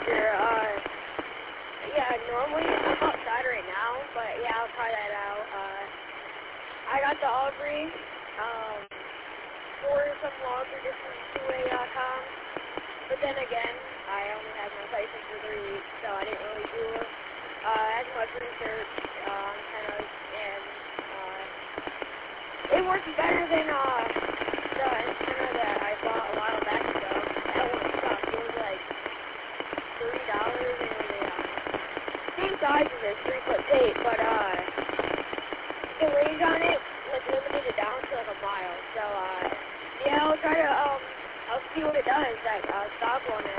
sure. Yeah, normally I'm outside right now, but yeah, I'll try that out. I got the Aubrey, for some longer distance 2A.com, but then again, I only had my license for 3 weeks, so I didn't really do as much research, and it works better than, the antenna that I bought a while back ago. That one sucked. It was like $30, and it was same size as this 3-foot tape, but, the range on it, like, limited it down to, like, a mile, so, yeah, I'll try to, I'll see what it does, that, stock one,